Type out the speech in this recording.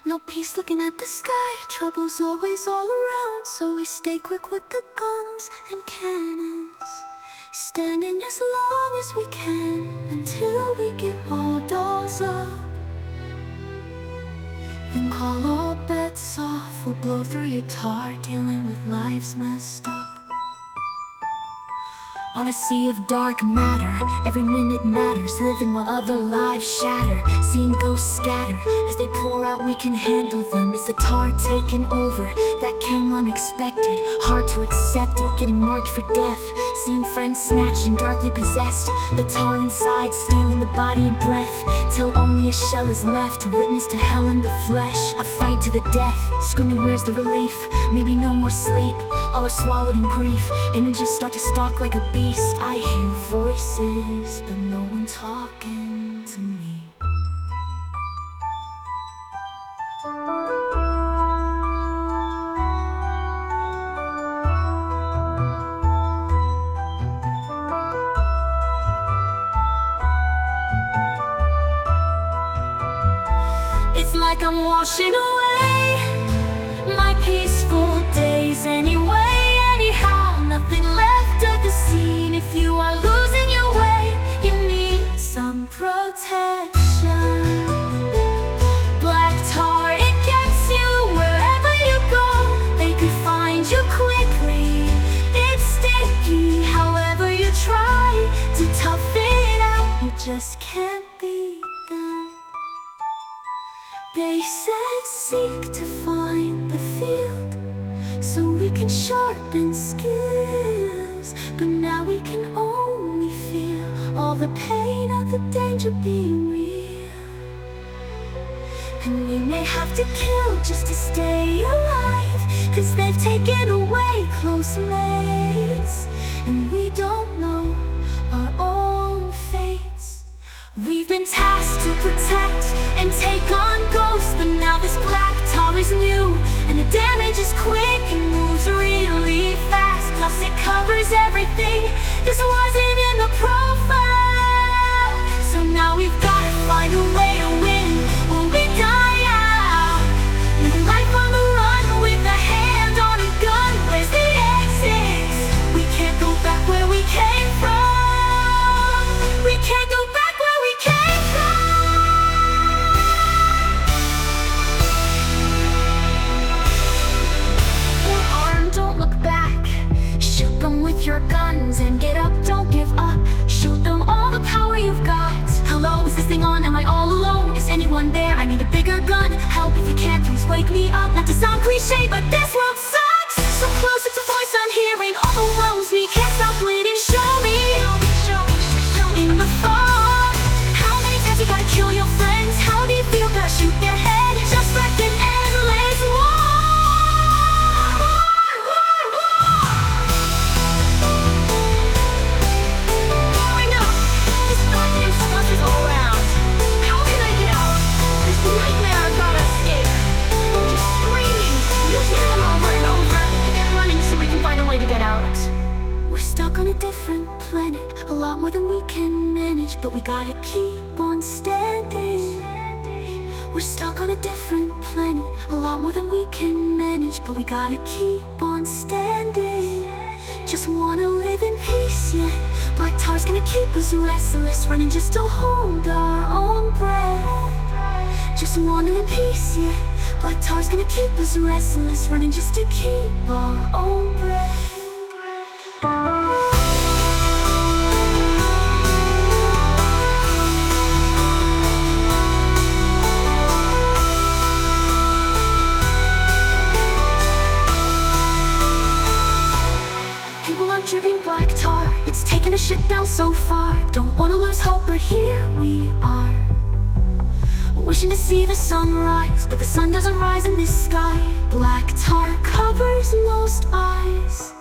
No peace looking at the sky, trouble's always all around. So we stay quick with the guns and cannons, standing as long as we can until we get all doors up. Then call all bets off, we'll blow through your tar, dealing with lives messed up. On a sea of dark matter, every minute matters, living while other lives shatter. Seeing ghosts scatter, as they pour out we can handle them. Is the tar taking over? That came unexpected, hard to accept it, getting marked for death. Seeing friends snatched and darkly possessed, the tar inside stealing the body and breath, till only a shell is left, a witness to hell in the flesh. A fight to the death, screaming where's the relief? Maybe no more sleep, all are swallowed in grief. Images start to stalk like a beast. I hear voices, but no one talking to me. It's like I'm washing away my peaceful days anyway. Anyhow, nothing left of the scene. If you are losing your way, you need some protection. Black tar, it gets you wherever you go. They could find you quickly. It's sticky, however you try to tough it out, you just can't be them. They said seek to find the field, so we can sharpen skills. But now we can only feel all the pain of the danger being real. And we may have to kill just to stay alive, 'cause they've taken away close mates, and we don't know our own fates. We've been tasked to protect and take on ghosts, but now this black tar is new, and the damage is quick and moves really fast. Plus it covers everything, this wasn't in the profile. So now we've gotta find a way to win when we die out. Living life on the run with a hand on a gun. Where's the exit? We can't go back where we came from. We can't go back where we came from. Don't look back. Shoot them with your guns and get up, don't give up. Shoot them all the power you've got. Hello, is this thing on? Am I all alone? Is anyone there? I need a bigger gun. Help if you can, please wake me up. Not to sound cliche, but this world sucks. So close, it's a voice I'm hearing, overwhelms me. Can't stop bleeding, show me. In the fog, how many times you gotta kill your friends? How do you feel about shooting your head? Just like an endless war. On a different planet, a lot more than we can manage, but we gotta keep on standing. We're stuck on a different planet, a lot more than we can manage, but we gotta keep on standing. Just wanna live in peace, yeah. Black tar's gonna keep us restless, running just to hold our own breath. Just wanna live in peace, yeah. Black tar's gonna keep us restless, running just to keep our own breath. Dripping black tar, it's taken a shit down so far. Don't wanna lose hope, but here we are, wishing to see the sunrise, but the sun doesn't rise in this sky. Black tar covers most eyes.